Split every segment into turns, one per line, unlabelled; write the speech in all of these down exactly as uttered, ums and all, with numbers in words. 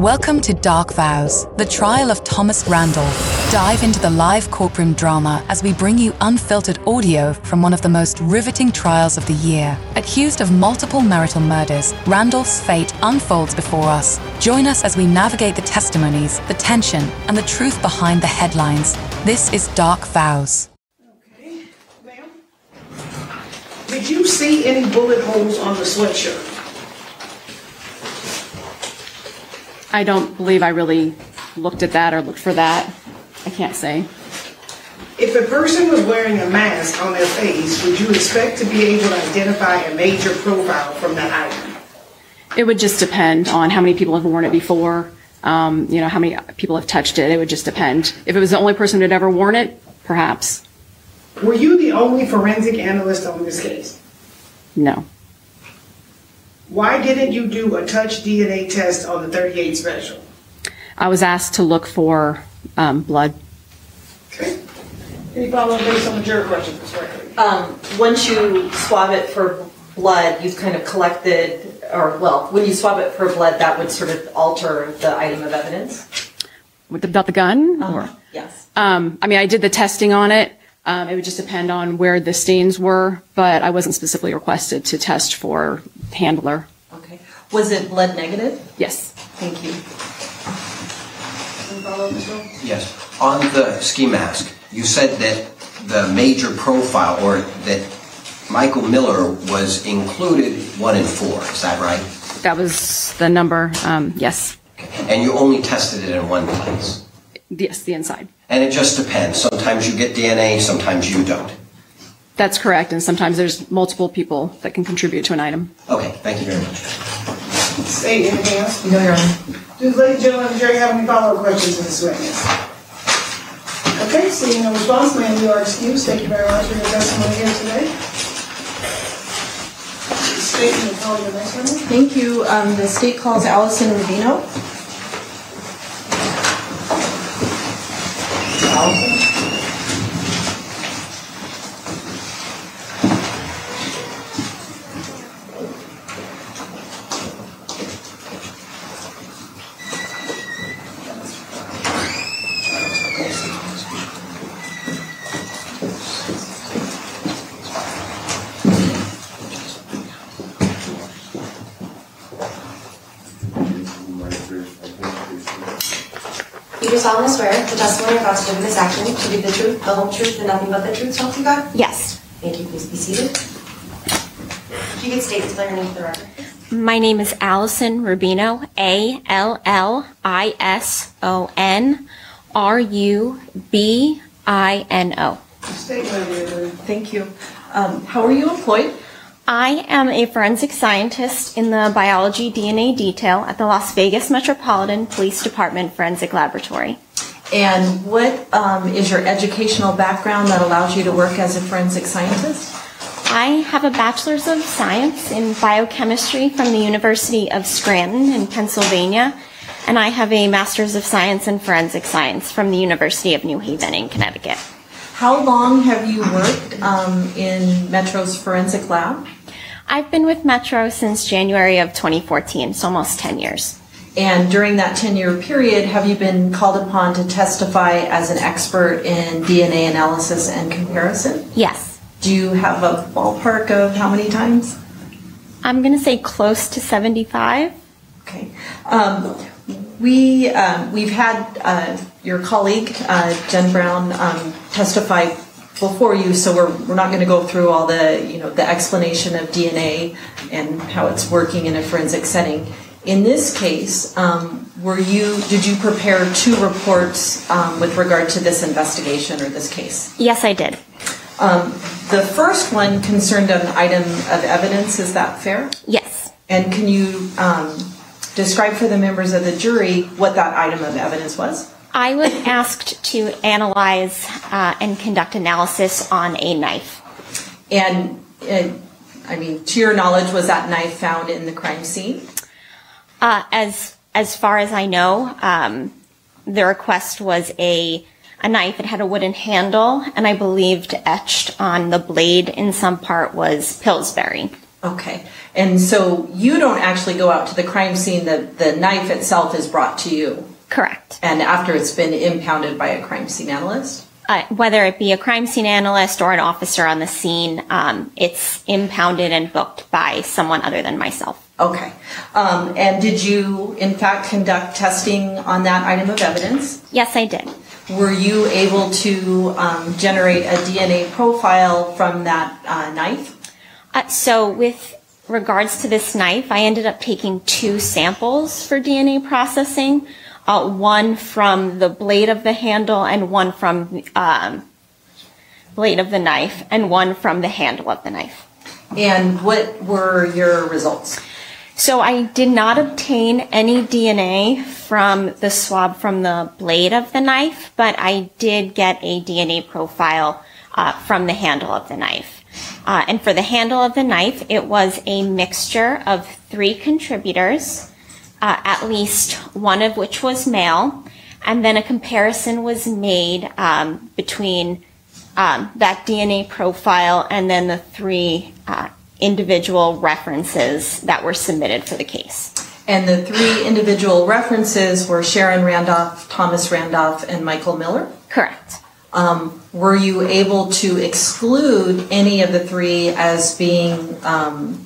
Welcome to Dark Vows, the trial of Thomas Randolph. Dive into the live courtroom drama as we bring you unfiltered audio from one of the most riveting trials of the year. Accused of multiple marital murders, Randolph's fate unfolds before us. Join us as we navigate the testimonies, the tension, and the truth behind the headlines. This is Dark Vows.
Okay, ma'am. Did you see any bullet holes on the sweatshirt?
I don't believe I really looked at that or looked for that. I can't say.
If a person was wearing a mask on their face, would you expect to be able to identify a major profile from that item?
It would just depend on how many people have worn it before, um, you know, how many people have touched it. It would just depend. If it was the only person who had ever worn it, perhaps.
Were you the only forensic analyst on this case?
No.
Why didn't you do a touch D N A test on the thirty-eight special?
I was asked to look for um, blood.
Okay. Any follow-up based on the jury question, Miz Reckley?
Um, once you swab it for blood, you've kind of collected, or well, when you swab it for blood, that would sort of alter the item of evidence?
With the, about the gun?
Uh-huh.
Or?
Yes.
Um, I mean, I did the testing on it. Um, it would just depend on where the stains were, but I wasn't specifically requested to test for handler.
Okay. Was it blood negative?
Yes.
Thank you.
Any follow-up, Miz Jones?
Yes. On the ski mask, you said that the major profile, or that Michael Miller was included one in four. Is that right?
That was the number. Um, yes.
Okay. And you only tested it in one place?
Yes, the inside.
And it just depends. Sometimes you get D N A, sometimes you don't.
That's correct, and sometimes there's multiple people that can contribute to an item.
Okay, thank you very much.
State anything else?
No, Your Honor.
Do the ladies and gentlemen of the jury have any follow-up questions of this witness? Okay, seeing no response, ma'am, you are excused. Thank you very much for your testimony here today. State, you call your next witness.
Thank you. Um, the state calls Allison Rubino.
Allison.
You do solemnly swear the testimony you're about to give in this action to be the truth, the whole truth, and nothing but the truth, so help you God?
Yes.
Thank you. Please be seated. If you could state and spell your name for the record.
My name is Allison Rubino, A L L I S O N R U B I N O.
State whether
Thank you. Um, how are you employed?
I am a forensic scientist in the biology D N A detail at the Las Vegas Metropolitan Police Department Forensic Laboratory.
And what um, is your educational background that allows you to work as a forensic scientist?
I have a bachelor's of science in biochemistry from the University of Scranton in Pennsylvania, and I have a master's of science in forensic science from the University of New Haven in Connecticut.
How long have you worked um, in Metro's forensic lab?
I've been with Metro since January of twenty fourteen, so almost ten years.
And during that ten-year period, have you been called upon to testify as an expert in D N A analysis and comparison?
Yes.
Do you have a ballpark of how many times?
I'm going to say close to seventy-five.
Okay. Um, we, um, we've had uh, your colleague, uh, Jen Brown, um, testify before you, so we're, we're not going to go through all the, you know, the explanation of D N A and how it's working in a forensic setting. In this case, um, were you, did you prepare two reports um, with regard to this investigation or this case?
Yes, I did.
Um, the first one concerned an item of evidence, is that fair?
Yes.
And can you um, describe for the members of the jury what that item of evidence was?
I was asked to analyze uh, and conduct analysis on a knife.
And, uh, I mean, to your knowledge, was that knife found in the crime scene?
Uh, as as far as I know, um, the request was a a knife. It had a wooden handle, and I believed etched on the blade in some part was Pillsbury.
Okay. And so you don't actually go out to the crime scene, the, the knife itself is brought to you?
Correct.
And after it's been impounded by a crime scene analyst?
Uh, whether it be a crime scene analyst or an officer on the scene, um, it's impounded and booked by someone other than myself.
Okay. Um, and did you, in fact, conduct testing on that item of evidence?
Yes, I did.
Were you able to um, generate a D N A profile from that uh, knife?
Uh, so with regards to this knife, I ended up taking two samples for D N A processing, uh, one from the blade of the handle and one from um, blade of the knife and one from the handle of the knife.
And what were your results?
So I did not obtain any D N A from the swab from the blade of the knife, but I did get a D N A profile uh, from the handle of the knife. Uh, and for the handle of the knife, it was a mixture of three contributors, uh, at least one of which was male, and then a comparison was made um, between um, that D N A profile and then the three uh, individual references that were submitted for the case.
And the three individual references were Sharon Randolph, Thomas Randolph, and Michael Miller?
Correct.
Um, were you able to exclude any of the three as being um,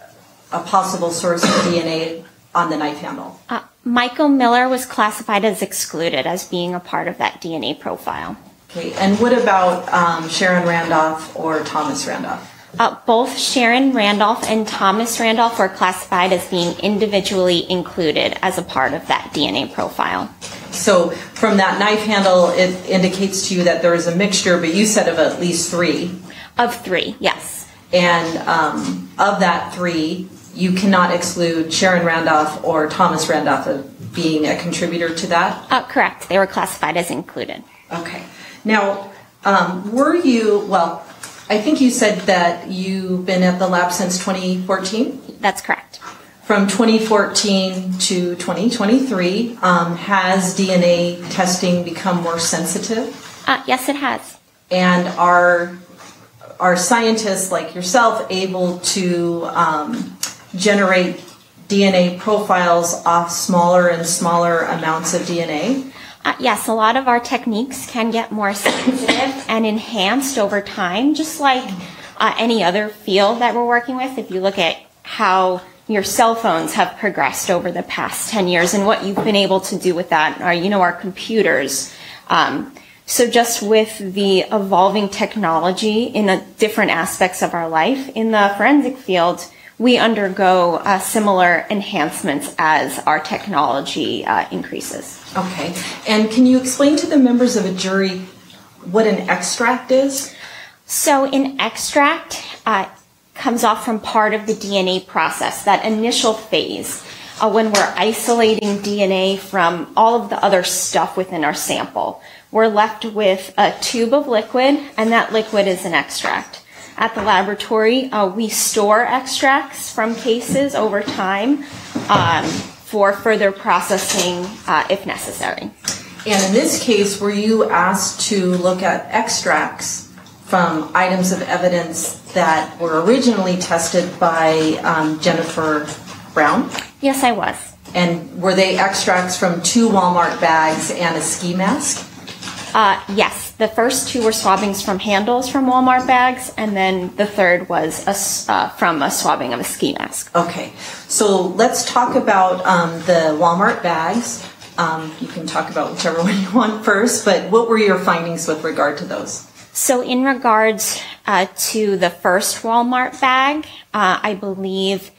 a possible source of D N A on the knife handle?
Uh, Michael Miller was classified as excluded as being a part of that D N A profile.
Okay, and what about um, Sharon Randolph or Thomas Randolph?
Uh, both Sharon Randolph and Thomas Randolph were classified as being individually included as a part of that D N A profile.
So from that knife handle, it indicates to you that there is a mixture, but you said of at least three.
Of three, yes.
And um, of that three, you cannot exclude Sharon Randolph or Thomas Randolph of being a contributor to that?
Uh, correct. They were classified as included.
Okay. Now, um, were you, well, I think you said that you've been at the lab since twenty fourteen?
That's correct.
From twenty fourteen to twenty twenty-three, um, has D N A testing become more sensitive?
Uh, yes, it has.
And are, are scientists like yourself able to um, generate D N A profiles off smaller and smaller amounts of D N A?
Uh, yes, a lot of our techniques can get more sensitive and enhanced over time, just like uh, any other field that we're working with. If you look at how your cell phones have progressed over the past ten years and what you've been able to do with that, or, you know, our computers. Um, so just with the evolving technology in a different aspects of our life, in the forensic field, we undergo uh, similar enhancements as our technology uh, increases.
Okay. And can you explain to the members of a jury what an extract is?
So an extract uh, comes off from part of the D N A process, that initial phase, uh, when we're isolating D N A from all of the other stuff within our sample. We're left with a tube of liquid, and that liquid is an extract. At the laboratory, uh, we store extracts from cases over time um, for further processing uh, if necessary.
And in this case, were you asked to look at extracts from items of evidence that were originally tested by um, Jennifer Brown?
Yes, I was.
And were they extracts from two Walmart bags and a ski mask?
Uh, yes, the first two were swabbings from handles from Walmart bags, and then the third was a, uh, from a swabbing of a ski mask.
Okay, so let's talk about um, the Walmart bags. Um, you can talk about whichever one you want first, but what were your findings with regard to those?
So in regards uh, to the first Walmart bag, uh, I believe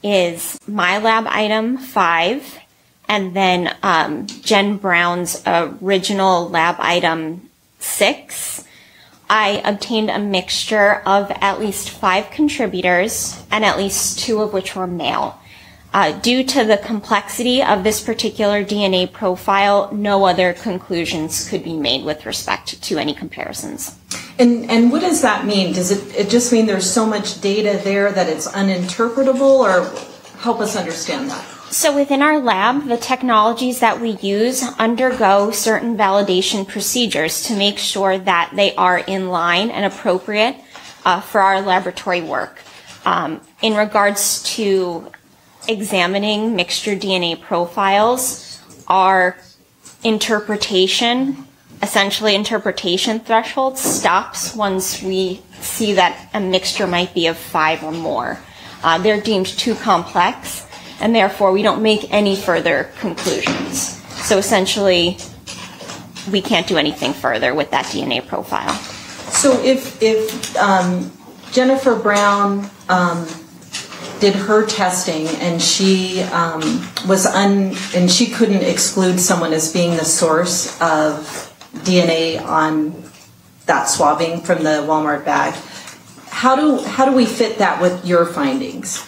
is my lab item five, and then um, Jen Brown's original lab item six. I obtained a mixture of at least five contributors, and at least two of which were male. Uh, due to the complexity of this particular D N A profile, no other conclusions could be made with respect to any comparisons.
And and what does that mean? Does it, it just mean there's so much data there that it's uninterpretable, or help us understand that?
So within our lab, the technologies that we use undergo certain validation procedures to make sure that they are in line and appropriate uh, for our laboratory work. Um, in regards to examining mixture D N A profiles, our interpretation, essentially interpretation threshold, stops once we see that a mixture might be of five or more. Uh, they're deemed too complex, and therefore we don't make any further conclusions. So essentially, we can't do anything further with that D N A profile.
So if, if um, Jennifer Brown um, did her testing and she um, was un, and she couldn't exclude someone as being the source of D N A on that swabbing from the Walmart bag, how do how do we fit that with your findings?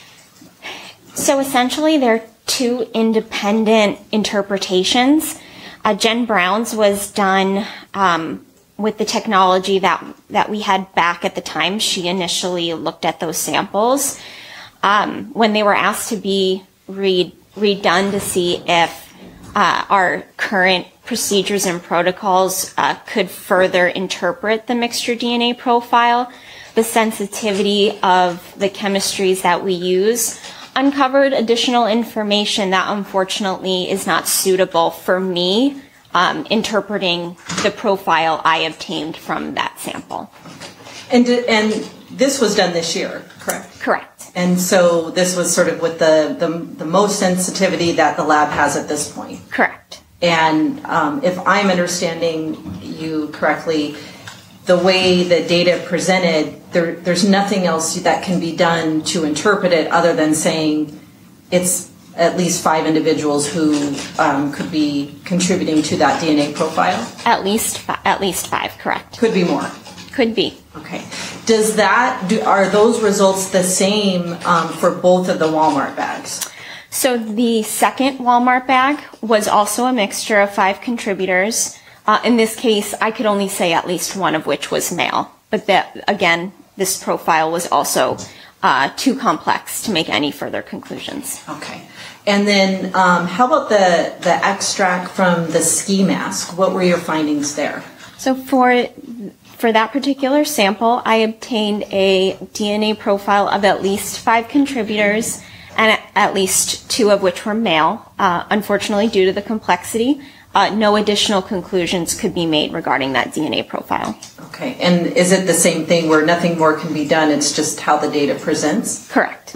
So essentially, there are two independent interpretations. Uh, Jen Brown's was done um, with the technology that that we had back at the time she initially looked at those samples. Um, when they were asked to be re- redone to see if uh, our current procedures and protocols uh, could further interpret the mixture D N A profile, the sensitivity of the chemistries that we use uncovered additional information that unfortunately is not suitable for me um, interpreting the profile I obtained from that sample.
And and this was done this year, correct?
Correct.
And so this was sort of with the, the, the most sensitivity that the lab has at this point.
Correct.
And um, if I'm understanding you correctly, the way the data presented, there, there's nothing else that can be done to interpret it other than saying it's at least five individuals who um, could be contributing to that D N A profile?
At least fi- at least five, correct.
Could be more.
Could be.
Okay. Does that, do, are those results the same um, for both of the Walmart bags?
So the second Walmart bag was also a mixture of five contributors. Uh, in this case, I could only say at least one of which was male. But that, again, this profile was also uh, too complex to make any further conclusions.
Okay. And then um, how about the, the extract from the ski mask? What were your findings there?
So for for that particular sample, I obtained a D N A profile of at least five contributors, and at, at least two of which were male. Uh, unfortunately, due to the complexity, uh, no additional conclusions could be made regarding that D N A profile.
Okay. And is it the same thing where nothing more can be done? It's just how the data presents?
Correct.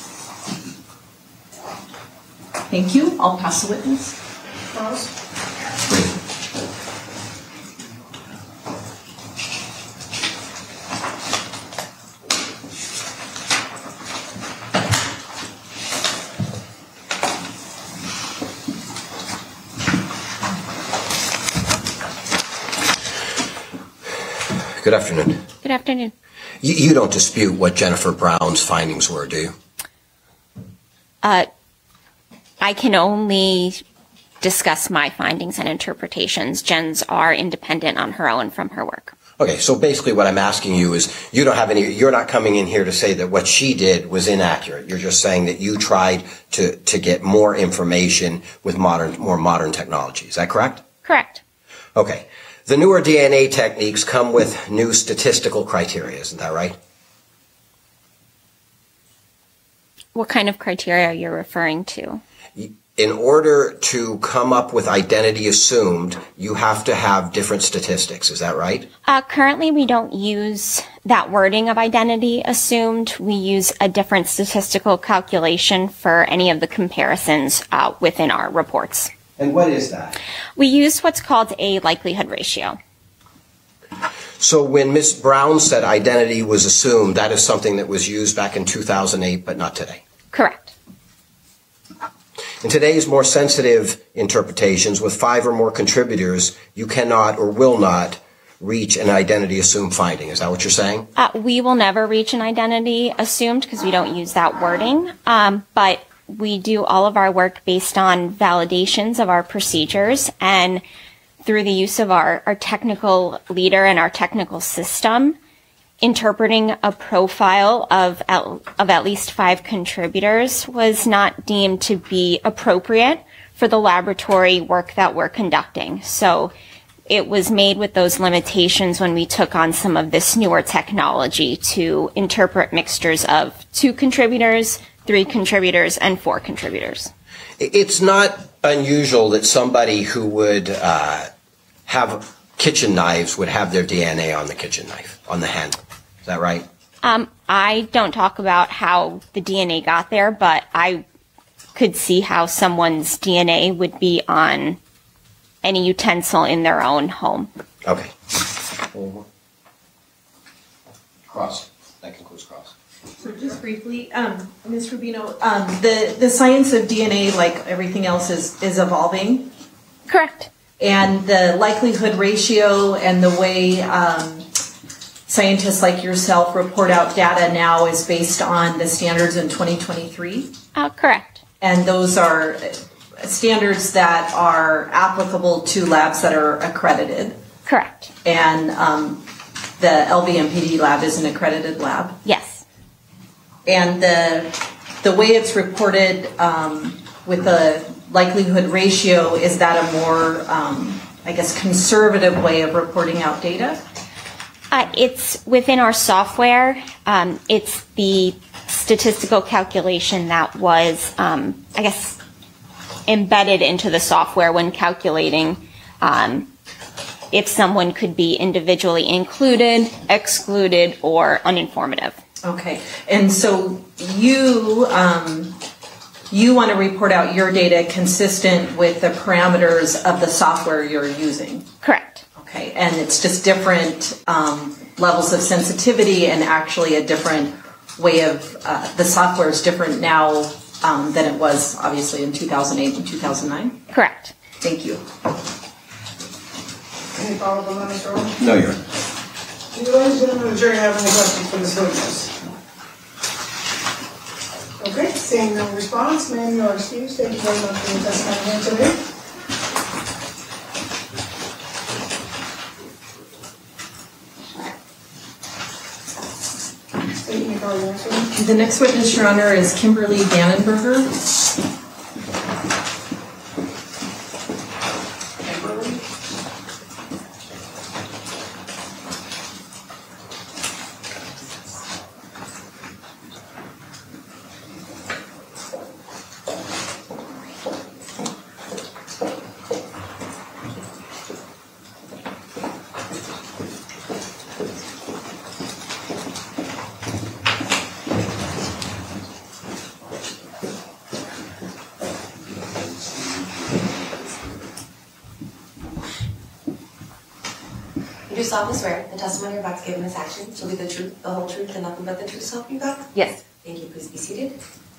Thank you. I'll pass the witness.
Charles?
Good afternoon.
Good afternoon.
You, you don't dispute what Jennifer Brown's findings were, do you?
Uh, I can only discuss my findings and interpretations. Jen's are independent on her own from her work.
Okay, so basically what I'm asking you is you don't have any, you're not coming in here to say that what she did was inaccurate. You're just saying that you tried to, to get more information with modern, more modern technology. Is that correct?
Correct.
Okay. The newer D N A techniques come with new statistical criteria, isn't that right?
What kind of criteria you're referring to?
In order to come up with identity assumed, you have to have different statistics. Is that right?
Uh, currently, we don't use that wording of identity assumed. We use a different statistical calculation for any of the comparisons uh, within our reports.
And what is that?
We use what's called a likelihood ratio.
So when Miz Brown said identity was assumed, that is something that was used back in two thousand eight, but not today.
Correct.
In today's more sensitive interpretations, with five or more contributors, you cannot or will not reach an identity assumed finding. Is that what you're saying?
Uh, we will never reach an identity assumed because we don't use that wording, um, but we do all of our work based on validations of our procedures, and through the use of our, our technical leader and our technical system, interpreting a profile of at, of at least five contributors was not deemed to be appropriate for the laboratory work that we're conducting. So it was made with those limitations when we took on some of this newer technology to interpret mixtures of two contributors, three contributors, and four contributors.
It's not unusual that somebody who would uh, have kitchen knives would have their D N A on the kitchen knife, on the handle. Is that right?
Um, I don't talk about how the D N A got there, but I could see how someone's D N A would be on any utensil in their own home.
Okay. Cross. That concludes cross.
So just briefly, um, Miz Rubino, um, the, the science of D N A, like everything else, is, is evolving.
Correct.
And the likelihood ratio and the way um, scientists like yourself report out data now is based on the standards in twenty twenty-three.
Uh, correct.
And those are standards that are applicable to labs that are accredited.
Correct.
And um, the L V M P D lab is an accredited lab.
Yes.
And the the way it's reported um, with the likelihood ratio, is that a more, um, I guess, conservative way of reporting out data?
Uh, it's within our software. Um, it's the statistical calculation that was, um, I guess, embedded into the software when calculating um, if someone could be individually included, excluded, or uninformative.
Okay. And so you um, you want to report out your data consistent with the parameters of the software you're using?
Correct.
Okay. And it's just different um, levels of sensitivity and actually a different way of, uh, the software is different now um, than it was obviously in two thousand eight and two thousand nine?
Correct.
Thank you.
Any follow-up on that, Mister Earl?
No, you're.
Do you ladies and gentlemen of the jury have any questions for Miz Williams? Okay, seeing no response, ma'am, you are excused. Thank you very much for your testimony here today. State your call, your answer.
The next witness, Your Honor, is Kimberly Dannenberger.
Kimberly?
You do solemnly swear the testimony you're about to give in this action shall be the truth, the whole truth, and nothing but the truth, so help you God?
Yes.
Thank you. Please be seated.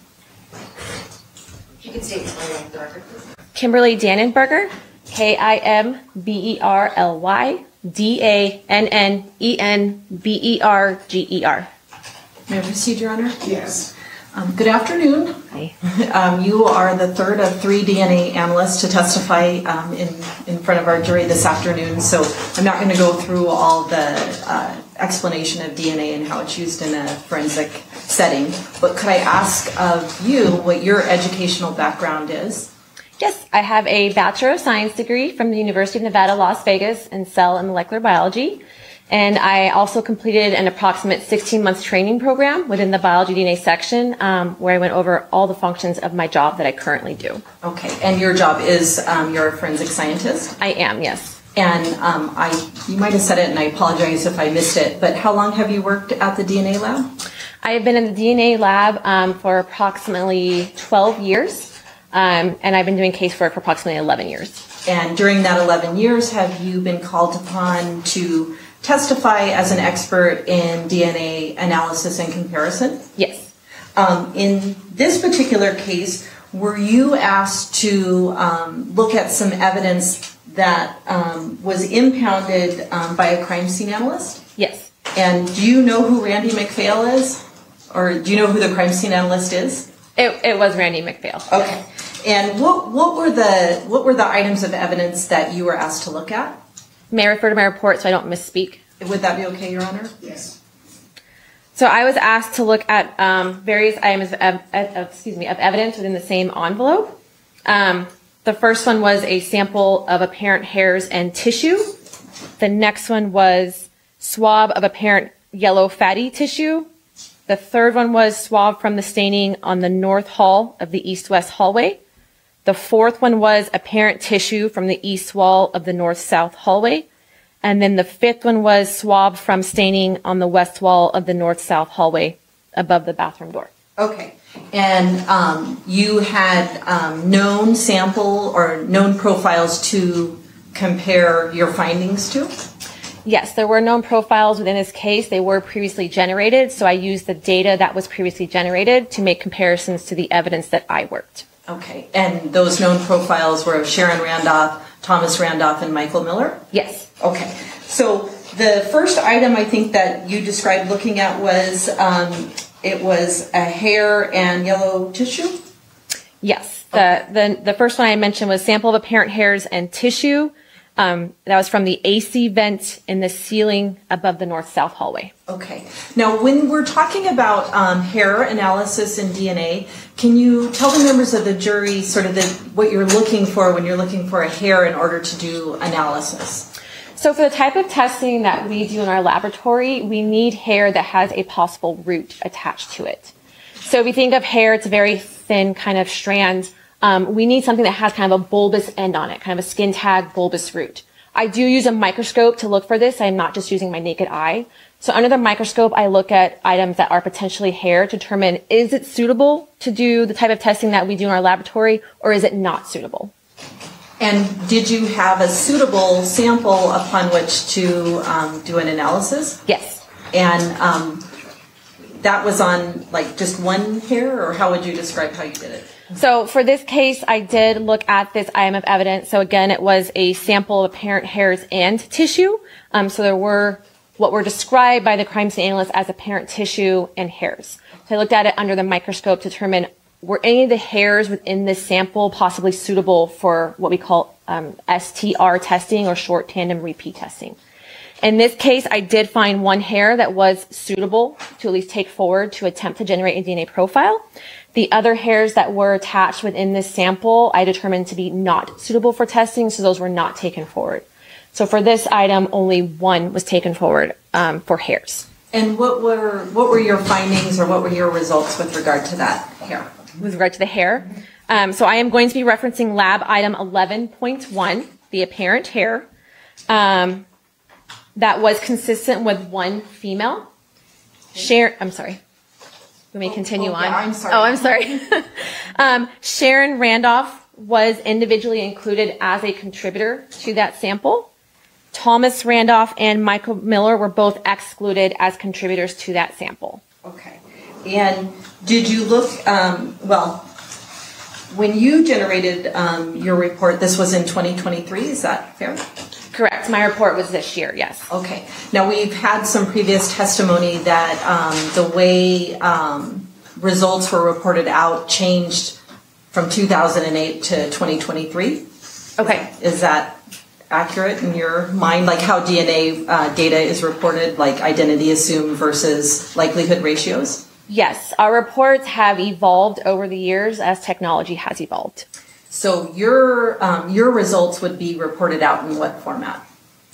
You can state your name for the record, please.
Kimberly Dannenberger, K I M B E R L Y D A N N E N B E R G E R.
May I proceed, Your Honor?
Yes.
Um, good afternoon.
Hi.
Um, you are the third of three D N A analysts to testify um, in, in front of our jury this afternoon, so I'm not going to go through all the uh, explanation of D N A and how it's used in a forensic setting, but could I ask of you what your educational background is?
Yes, I have a Bachelor of Science degree from the University of Nevada, Las Vegas in cell and molecular biology. And I also completed an approximate sixteen month training program within the biology D N A section um, where I went over all the functions of my job that I currently do.
Okay, and your job is um, you're a forensic scientist?
I am, yes.
And um, I, you might have said it and I apologize if I missed it, but how long have you worked at the D N A lab?
I have been in the D N A lab um, for approximately twelve years, um, and I've been doing casework for approximately eleven years.
And during that eleven years, have you been called upon to testify as an expert in D N A analysis and comparison?
Yes.
Um, in this particular case, were you asked to um, look at some evidence that um, was impounded um, by a crime scene analyst?
Yes.
And do you know who Randy McPhail is? Or do you know who the crime scene analyst is?
It, it was Randy McPhail.
Okay. And what, what were the what were the items of evidence that you were asked to look at?
May I refer to my report so I don't misspeak?
Would that be okay, Your Honor?
Yes.
So I was asked to look at um, various items of, ev- of, excuse me, of evidence within the same envelope. Um, the first one was a sample of apparent hairs and tissue The next one was swab of apparent yellow fatty tissue. The third one was swab from the staining on the north hall of the east-west hallway. The fourth one was apparent tissue from the east wall of the north-south hallway. And then the fifth one was swab from staining on the west wall of the north-south hallway above the bathroom door.
Okay. And um, you had um, known sample or known profiles to compare your findings to?
Yes, there were known profiles within this case. They were previously generated, so I used the data that was previously generated to make comparisons to the evidence that I worked.
Okay. And those known profiles were of Sharon Randolph, Thomas Randolph, and Michael Miller?
Yes.
Okay. So the first item I think that you described looking at was um, it was a hair and yellow tissue?
Yes. The, the, the first one I mentioned was sample of apparent hairs and tissue. Um, that was from the A C vent in the ceiling above the north-south hallway.
Okay. Now, when we're talking about um, hair analysis and D N A, can you tell the members of the jury sort of the, what you're looking for when you're looking for a hair in order to do analysis?
So for the type of testing that we do in our laboratory, we need hair that has a possible root attached to it. So if we think of hair, it's a very thin kind of strand. Um, we need something that has kind of a bulbous end on it, kind of a skin tag bulbous root. I do use a microscope to look for this. I'm not just using my naked eye. So under the microscope, I look at items that are potentially hair to determine, is it suitable to do the type of testing that we do in our laboratory, or is it not suitable?
And did you have a suitable sample upon which to um, do an analysis?
Yes.
And um, that was on like just one hair, or how would you describe how you did it?
So for this case, I did look at this item of evidence. So again, it was a sample of apparent hairs and tissue. Um, so there were what were described by the crime scene analyst as apparent tissue and hairs. So I looked at it under the microscope to determine, were any of the hairs within this sample possibly suitable for what we call um, S T R testing, or short tandem repeat testing. In this case, I did find one hair that was suitable to at least take forward to attempt to generate a D N A profile. The other hairs that were attached within this sample, I determined to be not suitable for testing, so those were not taken forward. So for this item, only one was taken forward um, for hairs.
And what were what were your findings, or what were your results with regard to that hair?
With regard to the hair, um, so I am going to be referencing lab item eleven point one, the apparent hair. Um, that was consistent with one female. Sharon, I'm sorry. Let me continue
oh,
on.
Yeah, I'm sorry.
Oh, I'm sorry. um, Sharon Randolph was individually included as a contributor to that sample. Thomas Randolph and Michael Miller were both excluded as contributors to that sample.
Okay. And did you look, um, well, when you generated um, your report, this was in twenty twenty-three, is that fair?
Correct. My report was this year, yes.
Okay. Now, we've had some previous testimony that um, the way um, results were reported out changed from two thousand eight to twenty twenty-three.
Okay.
Is that accurate in your mind? Like how D N A uh, data is reported, like identity assumed versus likelihood ratios?
Yes. Our reports have evolved over the years as technology has evolved.
So your um, your results would be reported out in what format?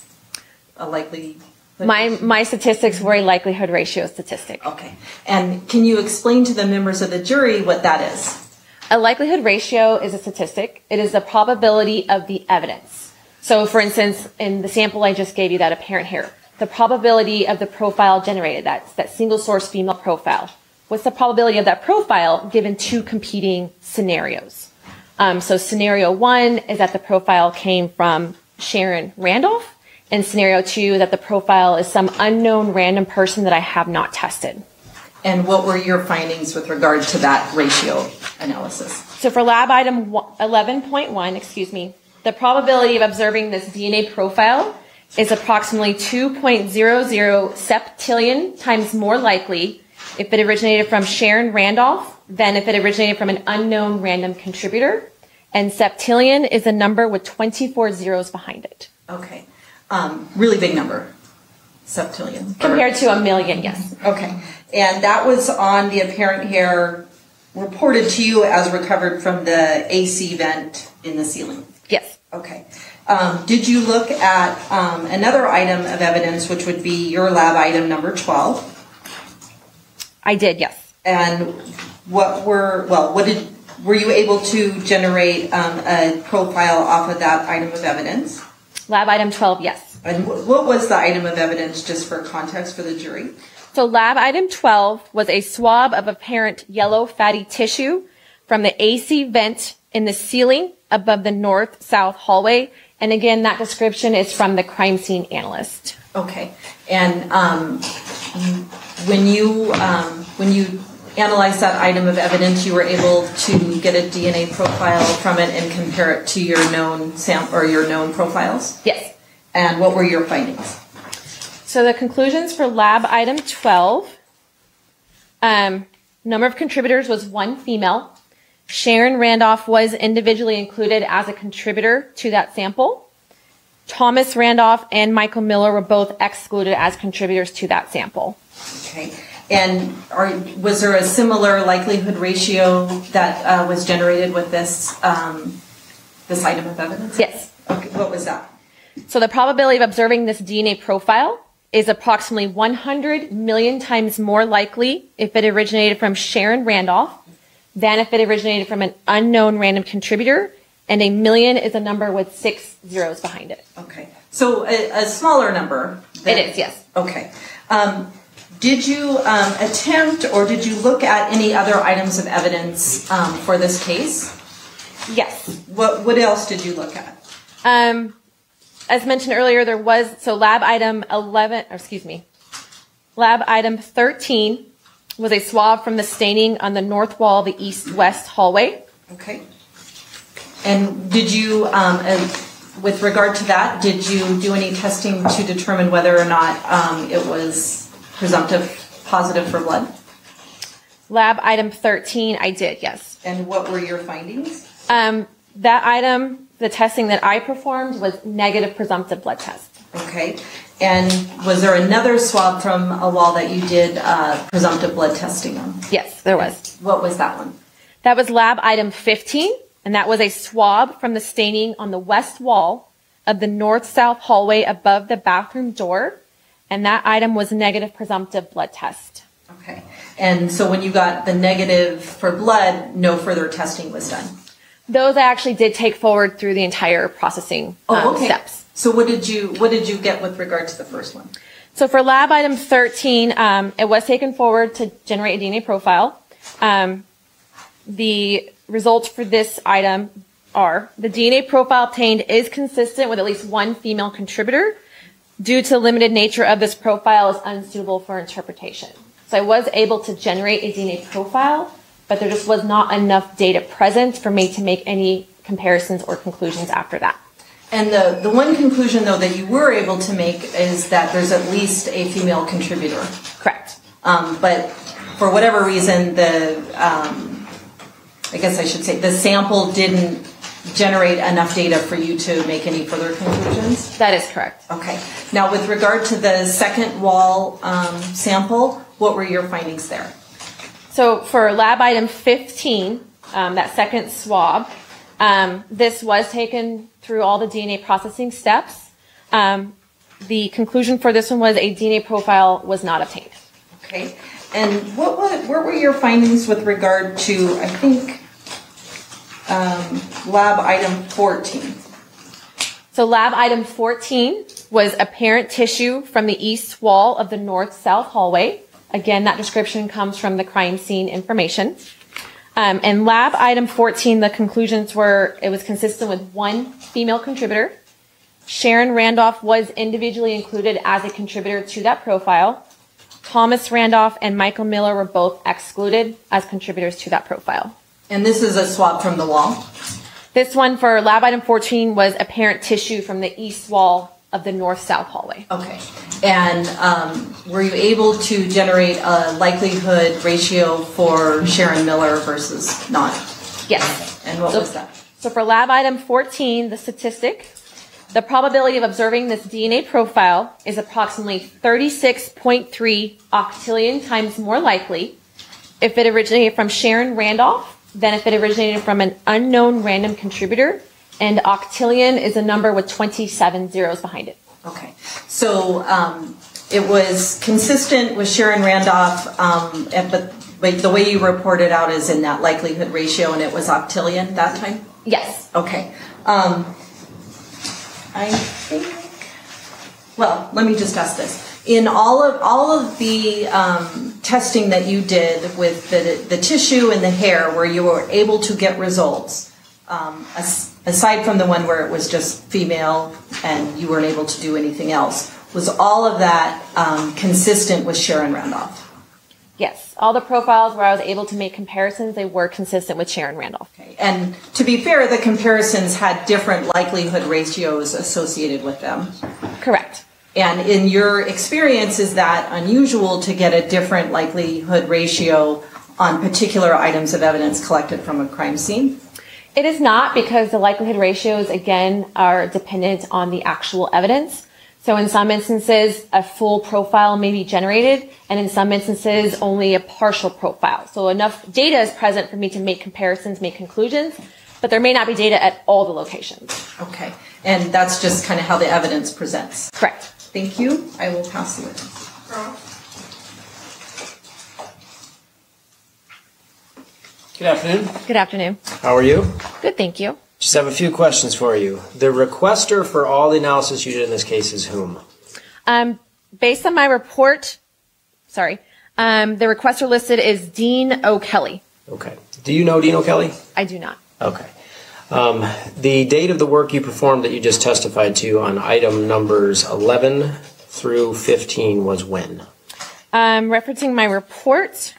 A likely.
My my statistics were a likelihood ratio statistic.
Okay. And can you explain to the members of the jury what that is?
A likelihood ratio is a statistic. It is the probability of the evidence. So, for instance, in the sample I just gave you, that apparent hair, the probability of the profile generated, that's that single source female profile. What's the probability of that profile given two competing scenarios? Um, so scenario one is that the profile came from Sharon Randolph, and scenario two that the profile is some unknown random person that I have not tested.
And what were your findings with regard to that ratio analysis?
So for lab item eleven point one, excuse me, the probability of observing this D N A profile is approximately two point zero zero septillion times more likely if it originated from Sharon Randolph than if it originated from an unknown random contributor. And septillion is a number with twenty-four zeros behind it.
Okay. Um, really big number. Septillion.
Compared to a million, yes.
Okay. And that was on the apparent hair reported to you as recovered from the A C vent in the ceiling.
Yes.
Okay. Um, did you look at um, another item of evidence, which would be your lab item number twelve?
I did, yes.
And what were, well, what did, were you able to generate um, a profile off of that item of evidence?
Lab item twelve, yes.
And wh- what was the item of evidence, just for context for the jury?
So lab item twelve was a swab of apparent yellow fatty tissue from the A C vent in the ceiling above the north-south hallway. And again, that description is from the crime scene analyst.
Okay. And um, when you um, when you analyzed that item of evidence, you were able to get a D N A profile from it and compare it to your known sam- or your known profiles?
Yes.
And what were your findings?
So the conclusions for lab item twelve, um, number of contributors was one female. Sharon Randolph was individually included as a contributor to that sample. Thomas Randolph and Michael Miller were both excluded as contributors to that sample.
Okay. And are, was there a similar likelihood ratio that uh, was generated with this um, this item of evidence?
Yes.
Okay. What was that?
So the probability of observing this D N A profile is approximately one hundred million times more likely if it originated from Sharon Randolph than if it originated from an unknown random contributor, and a million is a number with six zeros behind it.
Okay. So a, a smaller number. Than,
It is, yes.
Okay. Um, did you um, attempt or did you look at any other items of evidence um, for this case?
Yes.
What What else did you look at?
Um, as mentioned earlier, there was, so lab item eleven, or excuse me, lab item thirteen was a swab from the staining on the north wall of the east-west hallway.
Okay. And did you, um, uh, with regard to that, did you do any testing to determine whether or not um, it was presumptive positive for blood?
Lab item thirteen, I did, yes.
And what were your findings?
Um, that item, the testing that I performed was negative presumptive blood test.
Okay. And was there another swab from a wall that you did uh, presumptive blood testing on?
Yes, there was.
What was that one?
That was lab item fifteen, and that was a swab from the staining on the west wall of the north-south hallway above the bathroom door, and that item was negative presumptive blood test.
Okay. And so when you got the negative for blood, no further testing was done?
Those I actually did take forward through the entire processing um,
Oh, okay.
steps.
So what did you what did you get with regard to the first one?
So for lab item thirteen, um, it was taken forward to generate a D N A profile. Um, the results for this item are the D N A profile obtained is consistent with at least one female contributor. Due to the limited nature of this profile is unsuitable for interpretation. So I was able to generate a D N A profile, but there just was not enough data present for me to make any comparisons or conclusions after that.
And the, the one conclusion, though, that you were able to make is that there's at least a female contributor.
Correct.
Um, but for whatever reason, the, um, I guess I should say, the sample didn't generate enough data for you to make any further conclusions?
That is correct.
Okay. Now, with regard to the second wall um, sample, what were your findings there?
So for lab item fifteen, um, that second swab, um, this was taken through all the D N A processing steps. Um, the conclusion for this one was a D N A profile was not obtained.
Okay. And what, what, what were your findings with regard to, I think, um, lab item fourteen?
So lab item fourteen was apparent tissue from the east wall of the north-south hallway. Again, that description comes from the crime scene information. Um, and lab item fourteen, the conclusions were it was consistent with one female contributor. Sharon Randolph was individually included as a contributor to that profile. Thomas Randolph and Michael Miller were both excluded as contributors to that profile.
And this is a swab from the wall?
This one for lab item fourteen was apparent tissue from the east wall of the north-south hallway.
Okay. And um, were you able to generate a likelihood ratio for Sharon Miller versus not?
Yes.
And what
so,
was that?
So for lab item fourteen, the statistic, the probability of observing this D N A profile is approximately thirty-six point three octillion times more likely if it originated from Sharon Randolph, then if it originated from an unknown random contributor, and octillion is a number with twenty-seven zeros behind it.
Okay, so um, it was consistent with Sharon Randolph, um, and, but, but the way you reported out is in that likelihood ratio, and it was octillion that time?
Yes.
Okay. Um, I think, well, let me just ask this. In all of all of the um, testing that you did with the, the tissue and the hair, where you were able to get results, um, as, aside from the one where it was just female and you weren't able to do anything else, was all of that um, consistent with Sharon Randolph?
Yes. All the profiles where I was able to make comparisons, they were consistent with Sharon Randolph.
Okay. And to be fair, the comparisons had different likelihood ratios associated with them.
Correct.
And in your experience, is that unusual to get a different likelihood ratio on particular items of evidence collected from a crime scene?
It is not, because the likelihood ratios, again, are dependent on the actual evidence. So in some instances, a full profile may be generated, and in some instances, only a partial profile. So enough data is present for me to make comparisons, make conclusions, but there may not be data at all the locations.
Okay. And that's just kind of how the evidence presents?
Correct.
Thank you. I will pass you it.
Good afternoon.
Good afternoon.
How are you?
Good, thank you.
Just have a few questions for you. The requester for all the analysis you did in this case is whom?
Um, based on my report, sorry, um, the requester listed is Dean O'Kelly.
Okay. Do you know Dean O'Kelly?
I do not.
Okay. Um, the date of the work you performed that you just testified to on item numbers eleven through fifteen was when?
Um, referencing my report,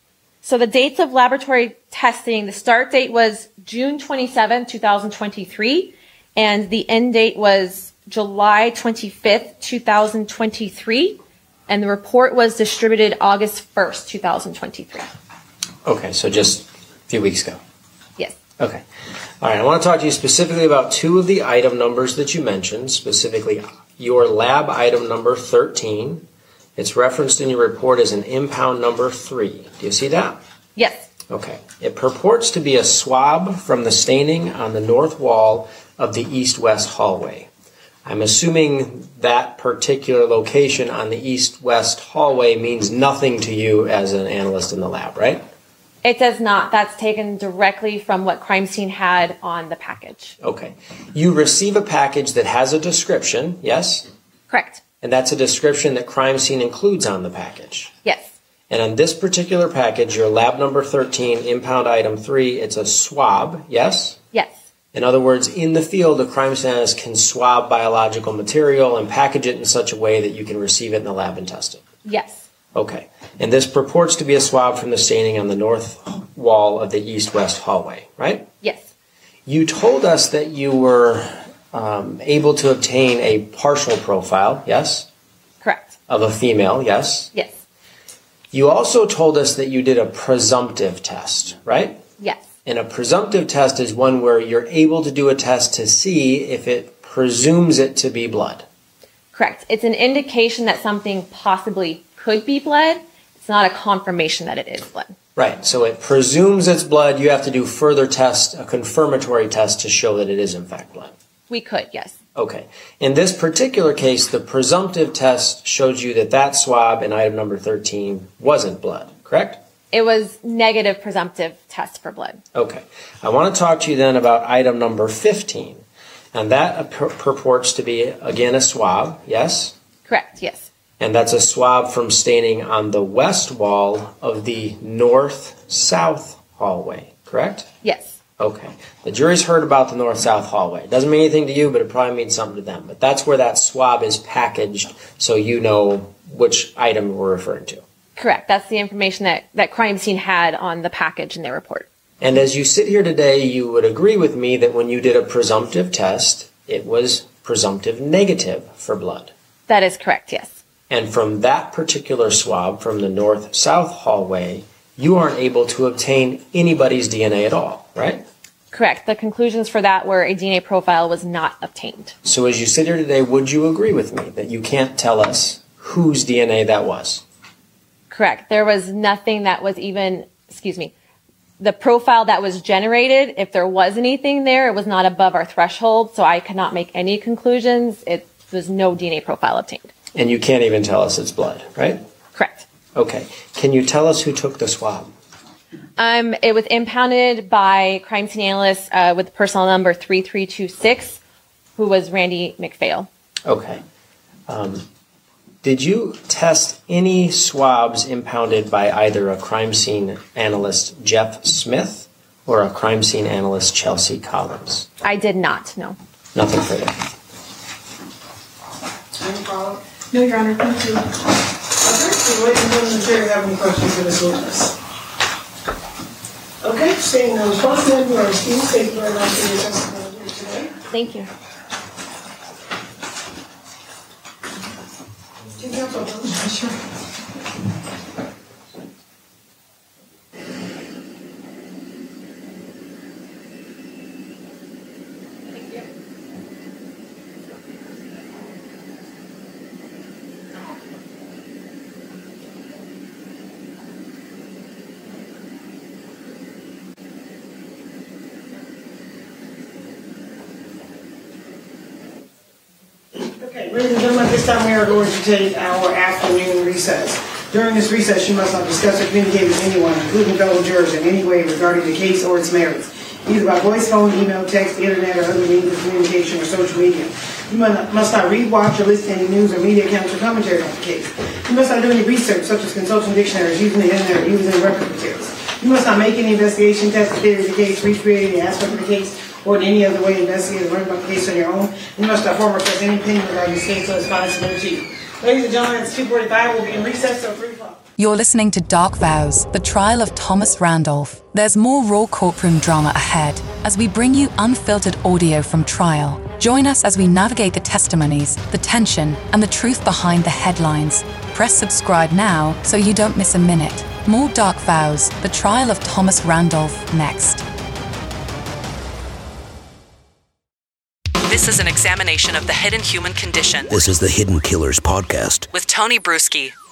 so the dates of laboratory testing, the start date was June twenty-seventh, two thousand twenty-three, and the end date was July twenty-fifth, two thousand twenty-three, and the report was distributed August first, two thousand twenty-three.
Okay, so just a few weeks ago.
Yes.
Okay. All right, I want to talk to you specifically about two of the item numbers that you mentioned, specifically your lab item number thirteen. It's referenced in your report as an impound number three. Do you see that?
Yes.
Okay. It purports to be a swab from the staining on the north wall of the east-west hallway. I'm assuming that particular location on the east-west hallway means nothing to you as an analyst in the lab, right?
It does not. That's taken directly from what crime scene had on the package.
Okay. You receive a package that has a description, yes?
Correct.
And that's a description that crime scene includes on the package.
Yes.
And on this particular package, your lab number thirteen, impound item three, it's a swab, yes?
Yes.
In other words, in the field, a crime scene can swab biological material and package it in such a way that you can receive it in the lab and test it.
Yes.
Okay. And this purports to be a swab from the staining on the north wall of the east-west hallway, right?
Yes.
You told us that you were um, able to obtain a partial profile, yes?
Correct.
Of a female, yes?
Yes.
You also told us that you did a presumptive test, right?
Yes.
And a presumptive test is one where you're able to do a test to see if it presumes it to be blood.
Correct. It's an indication that something possibly could be blood. It's not a confirmation that it is blood.
Right. So it presumes it's blood. You have to do further test, a confirmatory test to show that it is in fact blood.
We could, yes.
Okay. In this particular case, the presumptive test showed you that that swab in item number thirteen wasn't blood, correct?
It was negative presumptive test for blood.
Okay. I want to talk to you then about item number fifteen. And that pur- purports to be, again, a swab, yes?
Correct, yes.
And that's a swab from staining on the west wall of the north-south hallway, correct?
Yes.
Okay. The jury's heard about the north-south hallway. It doesn't mean anything to you, but it probably means something to them. But that's where that swab is packaged, so you know which item we're referring to.
Correct. That's the information that, that crime scene had on the package in their report.
And as you sit here today, you would agree with me that when you did a presumptive test, it was presumptive negative for blood.
That is correct, yes.
And from that particular swab from the north-south hallway, you aren't able to obtain anybody's D N A at all, right?
Correct. The conclusions for that were a D N A profile was not obtained.
So as you sit here today, would you agree with me that you can't tell us whose D N A that was?
Correct. There was nothing that was even, excuse me, the profile that was generated, if there was anything there, it was not above our threshold, so I could not make any conclusions. It was no D N A profile obtained.
And you can't even tell us it's blood, right?
Correct.
Okay. Can you tell us who took the swab?
Um, it was impounded by crime scene analyst uh, with personnel number three three two six, who was Randy McPhail.
Okay. Um, did you test any swabs impounded by either a crime scene analyst, Jeff Smith, or a crime scene analyst, Chelsea Collins?
I did not, no.
Nothing further.
Any follow-up? No, Your Honor, thank you. Okay, so ladies and gentlemen, do you have any questions for this witness? Okay, seeing no response, then you are excused. Thank you very much for your testimony here today.
Thank you.
Do you have a- Sure. Okay, ladies and gentlemen, at this time we are going to take our afternoon recess. During this recess, you must not discuss or communicate with anyone, including fellow jurors, in any way regarding the case or its merits, either by voice, phone, email, text, internet, or other means of communication or social media. You must not read, watch, or listen to any news or media accounts or commentary on the case. You must not do any research, such as consulting dictionaries, using the internet, or using reference materials. You must not make any investigation, test the theory of the case, recreate any aspect of the case, or in any other way investigate or learn about the case on your own. You must not form or express any opinion regarding this case unless finally submitted to you. Ladies and gentlemen, it's two forty-five. We'll be in recess till three o'clock.
You're listening to Dark Vows, the trial of Thomas Randolph. There's more raw courtroom drama ahead as we bring you unfiltered audio from trial. Join us as we navigate the testimonies, the tension, and the truth behind the headlines. Press subscribe now so you don't miss a minute. More Dark Vows, the trial of Thomas Randolph, next.
This is an examination of the hidden human condition.
This is the Hidden Killers Podcast
with Tony Bruschi.